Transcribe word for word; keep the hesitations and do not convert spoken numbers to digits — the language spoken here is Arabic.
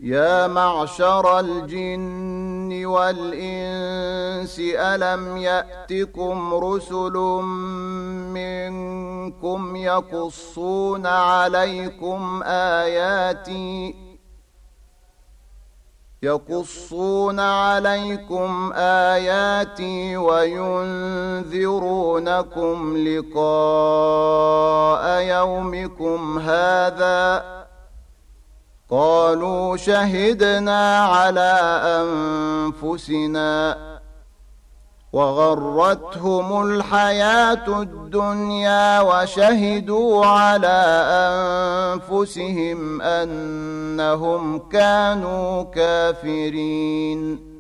يا معشر الجن والإنس ألم يأتكم رسل منكم يقصون عليكم آياتي يقصون عليكم آياتي وينذرونكم لقاء يومكم هذا قالوا شهدنا على أنفسنا وغرتهم الحياة الدنيا وشهدوا على أنفسهم أنهم كانوا كافرين